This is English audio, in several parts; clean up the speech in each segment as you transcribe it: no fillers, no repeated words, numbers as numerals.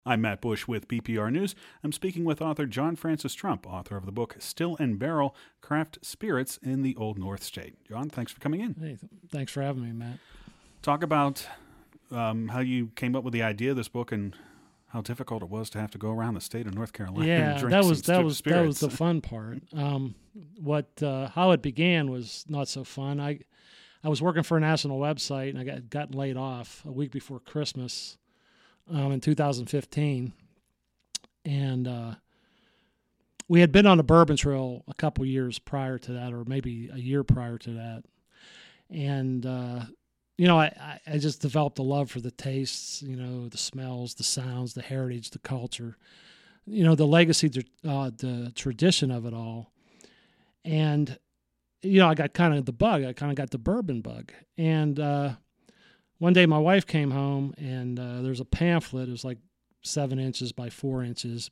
I'm Matt Bush with BPR News. I'm speaking with author John Francis Trump, author of the book Still and Barrel, Craft Spirits in the Old North State. John, thanks for coming in. Hey, thanks for having me, Matt. Talk about how you came up with the idea of this book and how difficult it was to have to go around the state of North Carolina and drink that was spirits. the fun part. How it began was not so fun. I was working for a national website and I got laid off a week before Christmas in 2015, and we had been on the Bourbon Trail a couple years prior to that, or maybe a year prior to that, and I just developed a love for the tastes, the smells, the sounds, the heritage, the culture, the legacy, the tradition of it all. And, I got kind of the bug. I kind of got the bourbon bug. And one day my wife came home and there's a pamphlet. It was like 7 inches by 4 inches.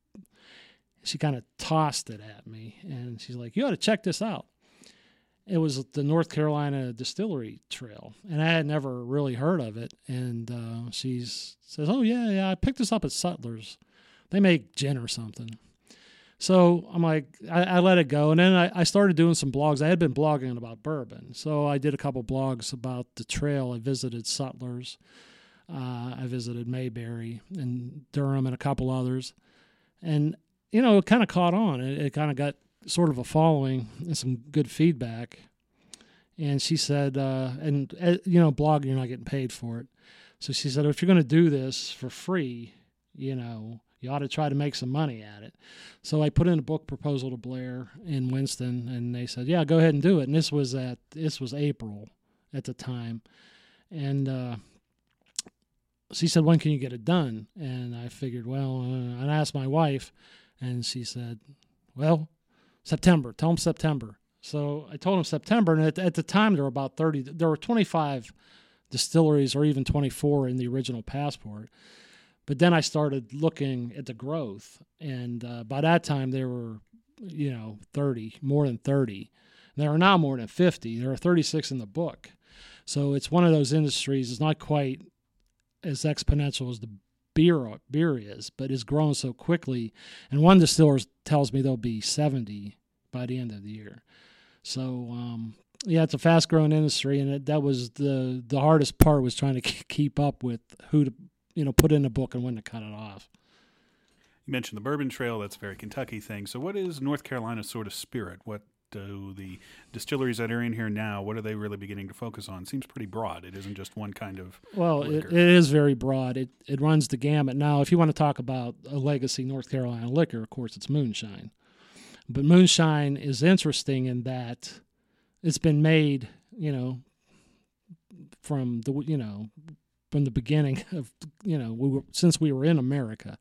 She kind of tossed it at me and she's like, "You ought to check this out." It was the North Carolina Distillery Trail, and I had never really heard of it. And she says, "Oh, yeah, I picked this up at Sutler's. They make gin or something." So I'm like, I let it go. And then I started doing some blogs. I had been blogging about bourbon. So I did a couple blogs about the trail. I visited Sutler's. I visited Mayberry and Durham and a couple others. And, it kind of caught on. It kind of got sort of a following and some good feedback. And she said, blog, you're not getting paid for it. So she said, if you're going to do this for free, you ought to try to make some money at it. So I put in a book proposal to Blair in Winston, and they said, yeah, go ahead and do it. And this was April at the time. And she said, when can you get it done? And I figured, and I asked my wife, and she said, well, September. Tell them September. So I told them September, and at the time there were about 30. There were 25 distilleries, or even 24 in the original passport. But then I started looking at the growth, and by that time there were, 30, more than 30. There are now more than 50. There are 36 in the book. So it's one of those industries. It's not quite as exponential as the beer is, but it's grown so quickly. And one distiller tells me there'll be 70 by the end of the year. So it's a fast-growing industry, and that was the hardest part, was trying to keep up with who to put in a book and when to cut it off. You mentioned the Bourbon Trail. That's a very Kentucky thing. So what is North Carolina's sort of spirit? What do the distilleries that are in here now, what are they really beginning to focus on? It seems pretty broad. It isn't just one kind of liquor. It is very broad. It runs the gamut. Now, if you want to talk about a legacy North Carolina liquor, of course, it's moonshine. But moonshine is interesting in that it's been made, from the beginning of, since we were in America.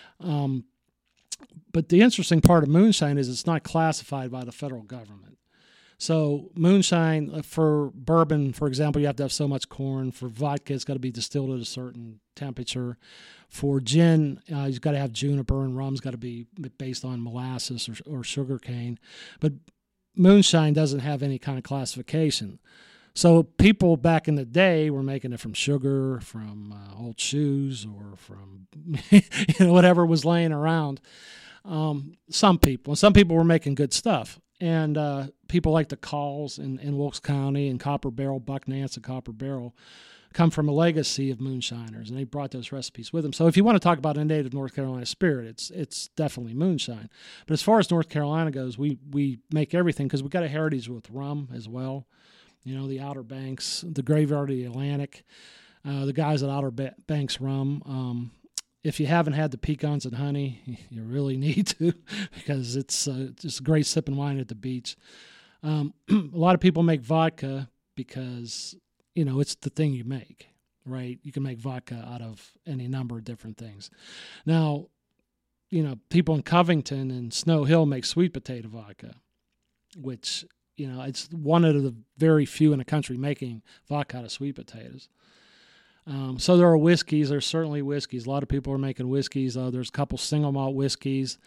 But the interesting part of moonshine is it's not classified by the federal government. So moonshine, for bourbon, for example, you have to have so much corn. For vodka, it's got to be distilled at a certain temperature. For gin, you've got to have juniper, and rum's got to be based on molasses or sugar cane. But moonshine doesn't have any kind of classification. So people back in the day were making it from sugar, from old shoes, or from whatever was laying around. Some people were making good stuff, and people like the Calls in Wilkes County and Copper Barrel, Buck Nance and Copper Barrel, come from a legacy of moonshiners, and they brought those recipes with them. So if you want to talk about a native North Carolina spirit, it's definitely moonshine. But as far as North Carolina goes, we make everything because we got a heritage with rum as well. The Outer Banks, the Graveyard of the Atlantic, the guys at Outer Banks Rum. If you haven't had the pecans and honey, you really need to, because it's just great sipping wine at the beach. A lot of people make vodka because, it's the thing you make, right? You can make vodka out of any number of different things. Now, people in Covington and Snow Hill make sweet potato vodka, which... it's one of the very few in the country making vodka out of sweet potatoes. So there are whiskeys. There's certainly whiskeys. A lot of people are making whiskeys. There's a couple single malt whiskeys.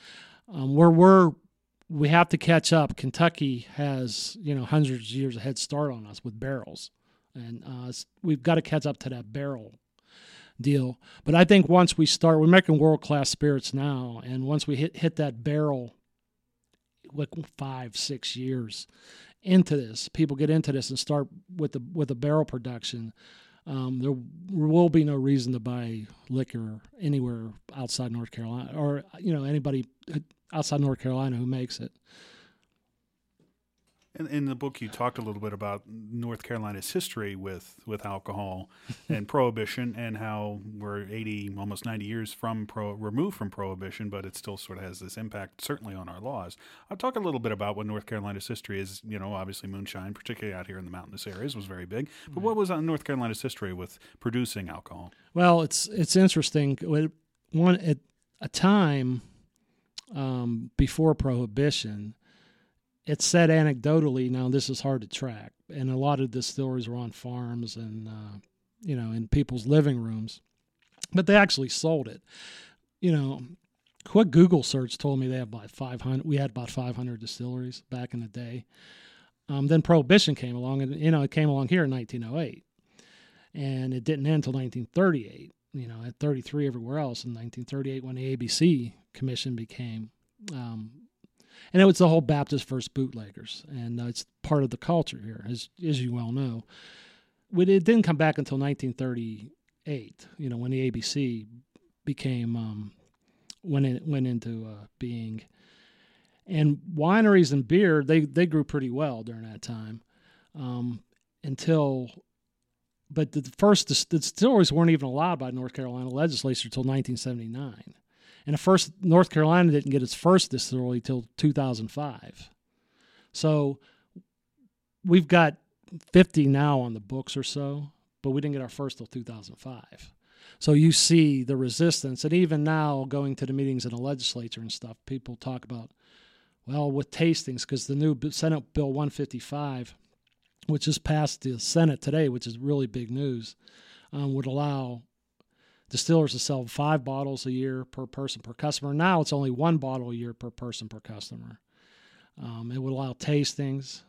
We have to catch up. Kentucky has, hundreds of years of head start on us with barrels. And we've got to catch up to that barrel. deal. But I think once we're making world-class spirits now, and once we hit that barrel, like 5-6 years into this, people get into this and start with the barrel production. There will be no reason to buy liquor anywhere outside North Carolina, or anybody outside North Carolina who makes it. In the book, you talked a little bit about North Carolina's history with alcohol and prohibition, and how we're 80, almost 90 years removed from prohibition, but it still sort of has this impact, certainly on our laws. I'll talk a little bit about what North Carolina's history is. Obviously moonshine, particularly out here in the mountainous areas, was very big. But what was North Carolina's history with producing alcohol? Well, it's interesting. At a time before prohibition, it's said anecdotally, now this is hard to track, and a lot of distilleries were on farms and, in people's living rooms, but they actually sold it. Quick Google search told me they had about 500. We had about 500 distilleries back in the day. Then Prohibition came along, and, it came along here in 1908, and it didn't end until 1938, at 33 everywhere else in 1938 when the ABC Commission became, and it was the whole Baptist First Bootleggers, and it's part of the culture here, as you well know. It didn't come back until 1938, when the ABC became went into being. And wineries and beer, they grew pretty well during that time, but the distilleries weren't even allowed by North Carolina legislature until 1979. And North Carolina didn't get its first distillery till 2005. So we've got 50 now on the books or so, but we didn't get our first till 2005. So you see the resistance. And even now, going to the meetings in the legislature and stuff, people talk about, well, with tastings, because the new Senate Bill 155, which just passed the Senate today, which is really big news, would allow distillers to sell 5 bottles a year per person per customer. Now it's only 1 bottle a year per person per customer. It would allow tastings.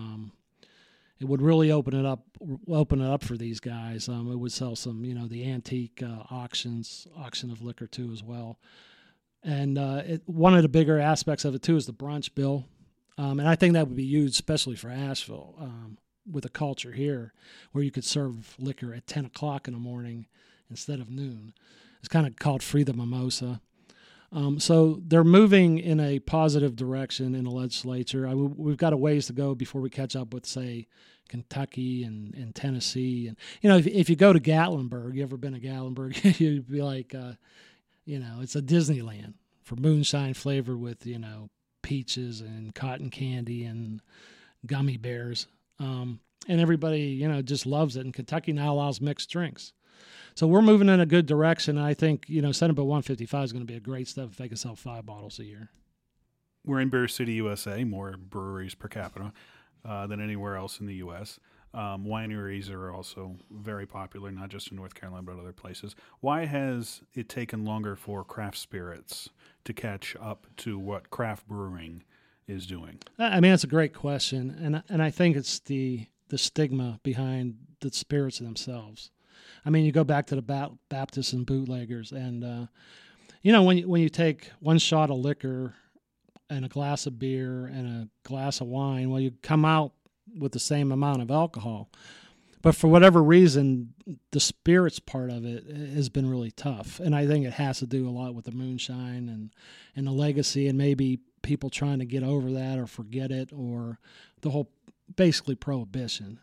It would really open it up for these guys. It would sell some, the antique auction of liquor too as well. And one of the bigger aspects of it too is the brunch bill, and I think that would be used especially for Asheville with a culture here where you could serve liquor at 10 o'clock in the morning instead of noon. It's kind of called Free the Mimosa. So they're moving in a positive direction in the legislature. We've got a ways to go before we catch up with, say, Kentucky and Tennessee. And, if you go to Gatlinburg, you ever been to Gatlinburg, you'd be like, it's a Disneyland for moonshine flavored with, peaches and cotton candy and gummy bears. And everybody, just loves it. And Kentucky now allows mixed drinks. So we're moving in a good direction. And I think, Senate Bill 155 is going to be a great step if they can sell 5 bottles a year. We're in Beer City, USA, more breweries per capita than anywhere else in the U.S. Wineries are also very popular, not just in North Carolina, but other places. Why has it taken longer for craft spirits to catch up to what craft brewing is doing? I mean, that's a great question. And I think it's the stigma behind the spirits themselves. I mean, you go back to the Baptists and bootleggers, and when you take 1 shot of liquor and a glass of beer and a glass of wine, well, you come out with the same amount of alcohol. But for whatever reason, the spirits part of it has been really tough, and I think it has to do a lot with the moonshine and the legacy, and maybe people trying to get over that or forget it, or the whole basically prohibition.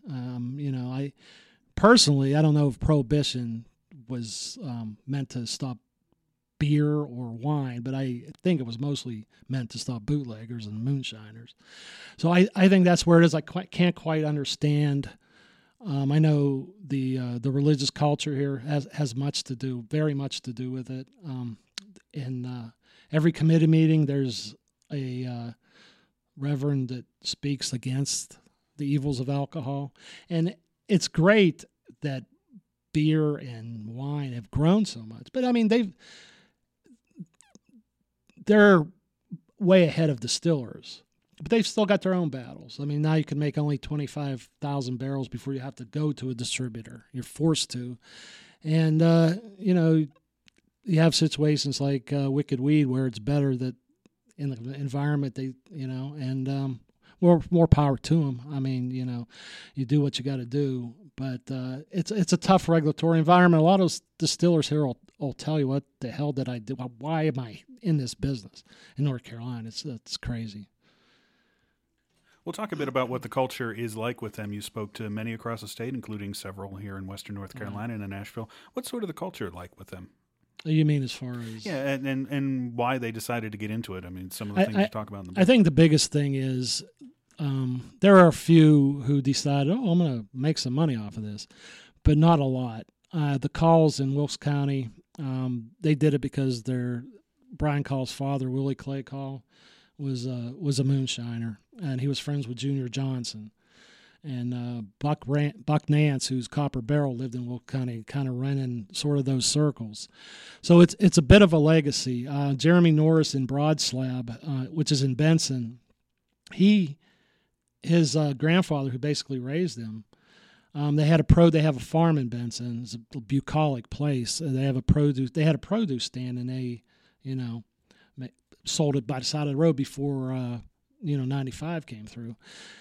Personally, I don't know if prohibition was meant to stop beer or wine, but I think it was mostly meant to stop bootleggers and moonshiners. So I think that's where it is. I can't quite understand. I know the religious culture here has very much to do with it. In every committee meeting, there's a reverend that speaks against the evils of alcohol, and it's great that beer and wine have grown so much. But I mean, they're way ahead of distillers, but they've still got their own battles. I mean, now you can make only 25,000 barrels before you have to go to a distributor. You're forced to. And you have situations like Wicked Weed where it's better that in the environment and more power to them. I mean, you do what you got to do, but it's a tough regulatory environment. A lot of those distillers here will tell you, what the hell did I do? Why am I in this business in North Carolina? It's crazy. We'll talk a bit about what the culture is like with them. You spoke to many across the state, including several here in Western North Carolina and in Nashville. What's sort of the culture like with them? You mean as far as... Yeah, and why they decided to get into it. I mean, some of the things you talk about in the book. I think the biggest thing is there are a few who decided, I'm going to make some money off of this, but not a lot. The Calls in Wilkes County, they did it because Brian Call's father, Willie Clay Call, was a moonshiner, and he was friends with Junior Johnson. And Buck Nance, who's Copper Barrel, lived in Wilkes County, kind of running sort of those circles. So it's a bit of a legacy. Jeremy Norris in Broad Slab, which is in Benson, his grandfather, who basically raised him, they have a farm in Benson. It's a bucolic place. They had a produce stand, and they, sold it by the side of the road before 95 came through.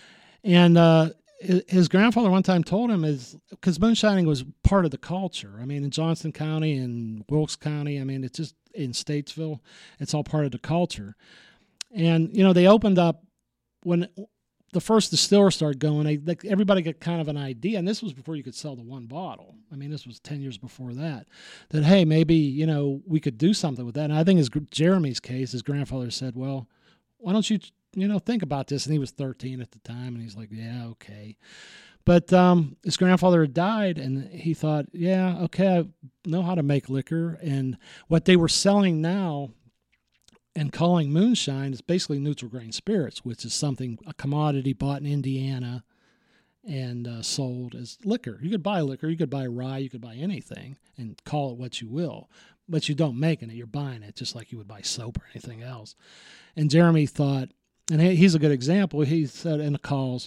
And his grandfather one time told him, because moonshining was part of the culture. I mean, in Johnston County and Wilkes County, I mean, it's just in Statesville, it's all part of the culture. And they opened up when the first distiller started going. Everybody got kind of an idea, and this was before you could sell the one bottle. I mean, this was 10 years before that. That hey, maybe we could do something with that. And I think Jeremy's case, his grandfather said, "Well, why don't you think about this?" And he was 13 at the time, and he's like, "Yeah, okay." But his grandfather had died, and he thought, "Yeah, okay, I know how to make liquor." And what they were selling now and calling moonshine is basically neutral grain spirits, which is a commodity bought in Indiana and sold as liquor. You could buy liquor, you could buy rye, you could buy anything and call it what you will, but you don't make it, you're buying it just like you would buy soap or anything else. And Jeremy thought, and he's a good example, he said in the calls,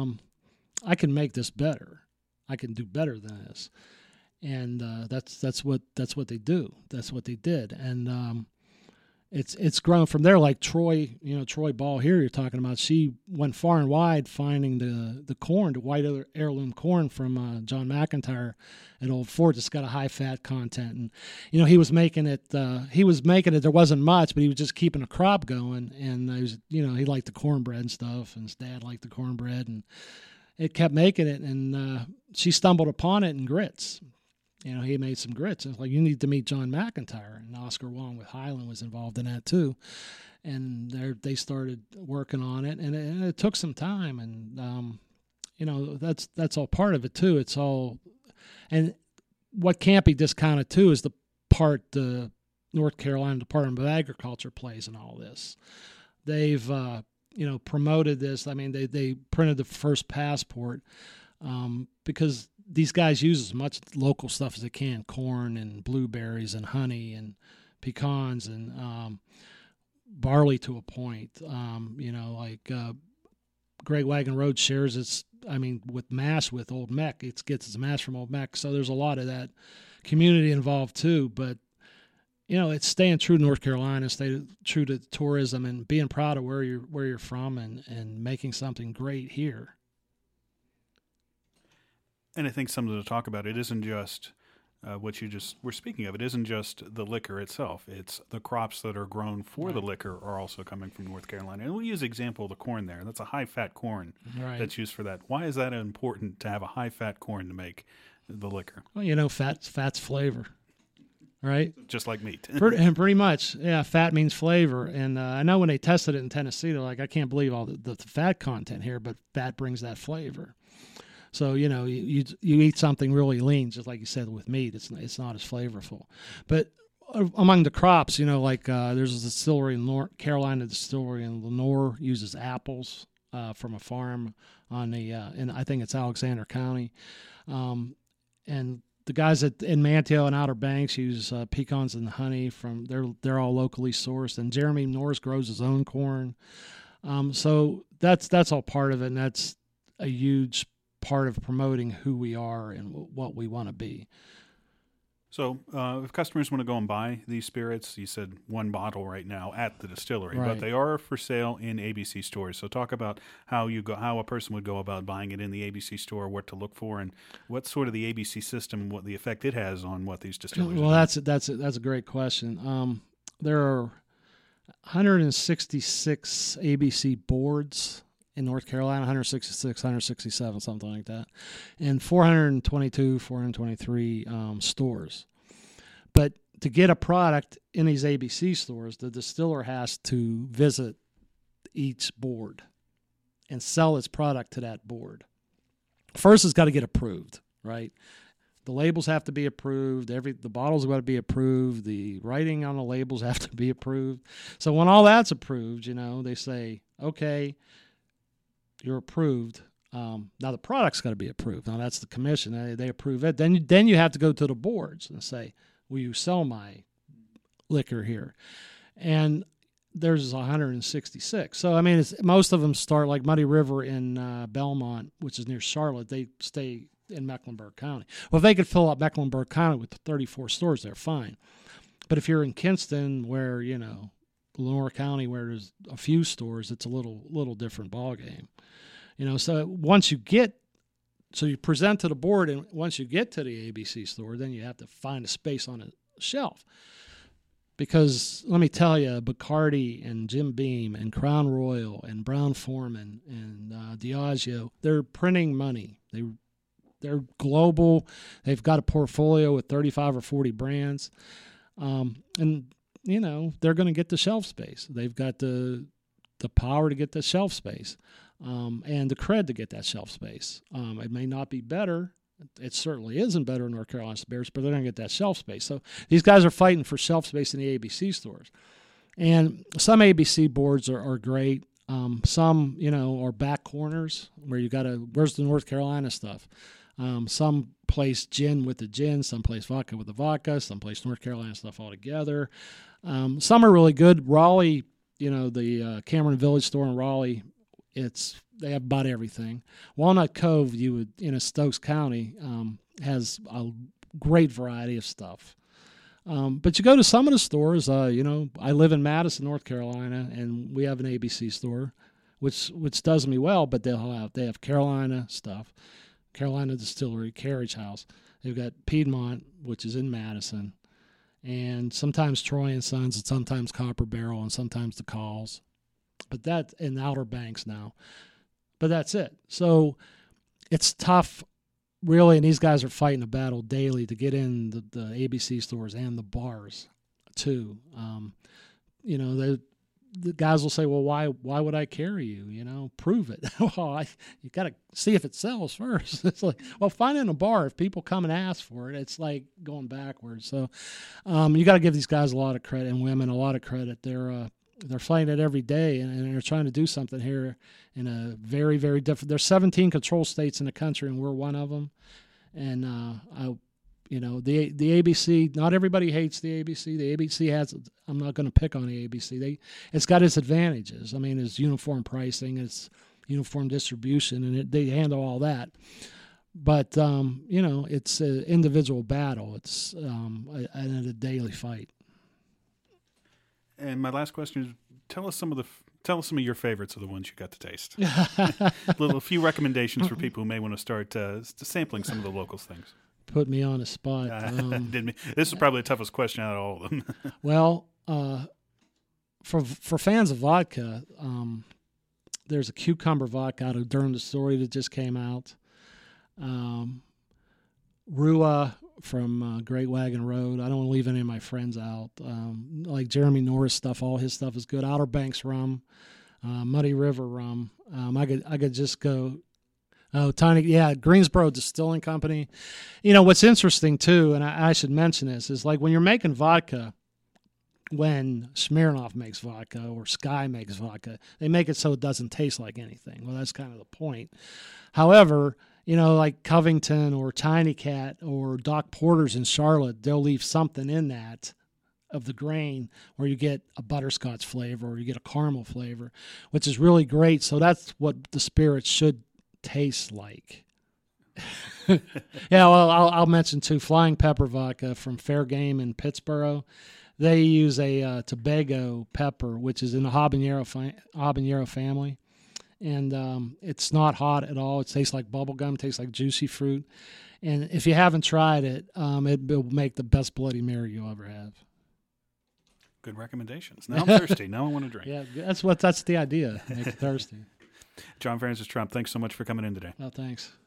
I can make this better. I can do better than this. And that's what they do. That's what they did. And it's grown from there. Like Troy Ball here you're talking about, she went far and wide finding the corn, the white heirloom corn from John McIntyre at Old Fort. It's got a high fat content, and he was making it. There wasn't much, but he was just keeping a crop going, and he liked the cornbread and stuff, and his dad liked the cornbread, and it kept making it. And she stumbled upon it in grits. He made some grits. And it's like, you need to meet John McIntyre. And Oscar Wong with Highland was involved in that too. And they started working on it, and it took some time. And that's all part of it too. It's all, and what can't be discounted too is the part the North Carolina Department of Agriculture plays in all this. They've promoted this. I mean, they printed the first passport because these guys use as much local stuff as they can, corn and blueberries and honey and pecans and barley to a point. Great Wagon Road shares its, with mash with Old Meck. It gets its mash from Old Meck. So there's a lot of that community involved too. But, it's staying true to North Carolina, staying true to tourism and being proud of where you're from and making something great here. And I think something to talk about, it isn't just what you just were speaking of. It isn't just the liquor itself. It's the crops that are grown for the liquor are also coming from North Carolina. And we'll use the example of the corn there. That's a high-fat corn that's used for that. Why is that important to have a high-fat corn to make the liquor? Well, fat's flavor, right? Just like meat. Pretty much. Yeah, fat means flavor. And I know when they tested it in Tennessee, they're like, I can't believe all the fat content here, but fat brings that flavor. So, you eat something really lean, just like you said with meat, it's not as flavorful. But among the crops, there's a distillery in North Carolina, distillery in Lenoir, uses apples from a farm on in I think it's Alexander County. And the guys in Manteo and Outer Banks use pecans and honey they're all locally sourced. And Jeremy Norris grows his own corn. So that's all part of it, and that's a huge part of promoting who we are and what we want to be. So, if customers want to go and buy these spirits, you said one bottle right now at the distillery, Right. but they are for sale in ABC stores. So, talk about how a person would go about buying it in the ABC store, what to look for, and what sort of the ABC system, what the effect it has on what these distilleries. Well, are that's a great question. There are 166 ABC boards in North Carolina, 166, 167, something like that, and 423 stores. But to get a product in these ABC stores, the distiller has to visit each board and sell its product to that board. First, it's got to get approved, right? The labels have to be approved. The bottles have got to be approved. The writing on the labels have to be approved. So when all that's approved, they say, okay, you're approved. Now the product's got to be approved. Now that's the commission. They approve it. Then you have to go to the boards and say, will you sell my liquor here? And there's 166. So, I mean, most of them start like Muddy River in Belmont, which is near Charlotte. They stay in Mecklenburg County. Well, if they could fill up Mecklenburg County with 34 stores, they're fine. But if you're in Kinston, where, Lenore County, where there's a few stores, it's a little different ballgame. So you present to the board, and once you get to the ABC store, then you have to find a space on a shelf. Because let me tell you, Bacardi and Jim Beam and Crown Royal and Brown-Forman and Diageo, they're printing money. They're global. They've got a portfolio with 35 or 40 brands. And, they're going to get the shelf space. They've got the power to get the shelf space and the cred to get that shelf space. It may not be better. It certainly isn't better in North Carolina spirits, but they're going to get that shelf space. So these guys are fighting for shelf space in the ABC stores. And some ABC boards are great. Some, are back corners where you got to, where's the North Carolina stuff? Some place gin with the gin, some place vodka with the vodka, some place North Carolina stuff all together. Some are really good. Raleigh, the Cameron Village store in Raleigh, they have about everything. Walnut Cove, in Stokes County, has a great variety of stuff. But you go to some of the stores, I live in Madison, North Carolina, and we have an ABC store, which does me well, but they have Carolina stuff, Carolina Distillery, Carriage House. They've got Piedmont, which is in Madison, and sometimes Troy and Sons, and sometimes Copper Barrel, and sometimes the Calls. But that in Outer Banks now. But that's it. So it's tough, really, and these guys are fighting a battle daily to get in the ABC stores and the bars, too. The guys will say, well, why would I carry you? Prove it. Well, you got to see if it sells first. It's like, well, find it in a bar. If people come and ask for it, it's like going backwards. So you got to give these guys a lot of credit, and women a lot of credit. They're fighting it every day, and they're trying to do something here in a very, very different. There's 17 control states in the country, and we're one of them. And the ABC. Not everybody hates the ABC. The ABC has. I'm not going to pick on the ABC. It's got its advantages. I mean, it's uniform pricing, it's uniform distribution, and they handle all that. But it's an individual battle. It's a daily fight. And my last question is, tell us some of your favorites of the ones you got to taste. A few recommendations for people who may want to start sampling some of the locals things. Put me on a spot. This is probably the toughest question out of all of them. Well, for fans of vodka, there's a cucumber vodka out of Durham Distillery that just came out. Rua from Great Wagon Road. I don't want to leave any of my friends out. Like Jeremy Norris stuff, all his stuff is good. Outer Banks rum, Muddy River rum. I could just go. Oh, Greensboro Distilling Company. What's interesting too, and I should mention this, is like when you're making vodka, when Smirnoff makes vodka or Sky makes vodka, they make it so it doesn't taste like anything. Well, that's kind of the point. However, like Covington or Tiny Cat or Doc Porter's in Charlotte, they'll leave something in that of the grain where you get a butterscotch flavor or you get a caramel flavor, which is really great. So that's what the spirits should taste like. Yeah, well, I'll mention too. Flying Pepper Vodka from Fair Game in Pittsburgh. They use a Tobago pepper, which is in the habanero family, and it's not hot at all. It tastes like bubble gum. Tastes like juicy fruit. And if you haven't tried it, it will make the best Bloody Mary you'll ever have. Good recommendations. Now I'm thirsty. Now I want to drink. Yeah, that's the idea. Make it thirsty. John Francis Trump, thanks so much for coming in today. Well, thanks.